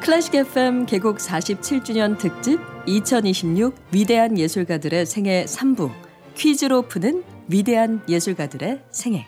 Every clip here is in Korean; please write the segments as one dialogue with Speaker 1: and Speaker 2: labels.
Speaker 1: 클래식 FM 개국 47주년 특집 2026 위대한 예술가들의 생애 3부 퀴즈로 푸는 위대한 예술가들의 생애.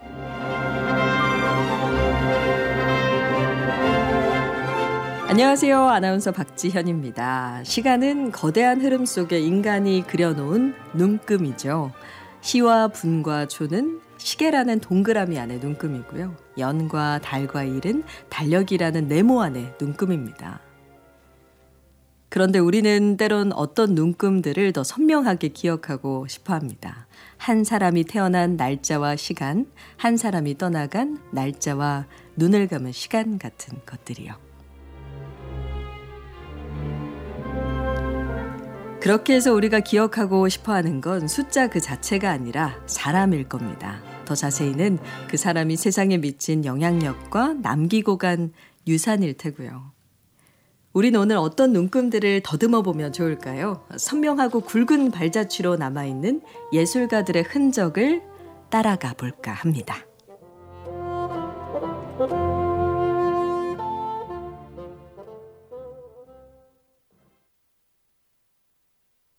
Speaker 1: 안녕하세요. 아나운서 박지현입니다. 시간은 거대한 흐름 속에 인간이 그려놓은 눈금이죠. 시와 분과 초는 시계라는 동그라미 안의 눈금이고요. 연과 달과 일은 달력이라는 네모 안의 눈금입니다. 그런데 우리는 때론 어떤 눈금들을 더 선명하게 기억하고 싶어 합니다. 한 사람이 태어난 날짜와 시간, 한 사람이 떠나간 날짜와 눈을 감은 시간 같은 것들이요. 그렇게 해서 우리가 기억하고 싶어하는 건 숫자 그 자체가 아니라 사람일 겁니다. 더 자세히는 그 사람이 세상에 미친 영향력과 남기고 간 유산일 테고요. 우리는 오늘 어떤 눈금들을 더듬어 보면 좋을까요? 선명하고 굵은 발자취로 남아있는 예술가들의 흔적을 따라가 볼까 합니다.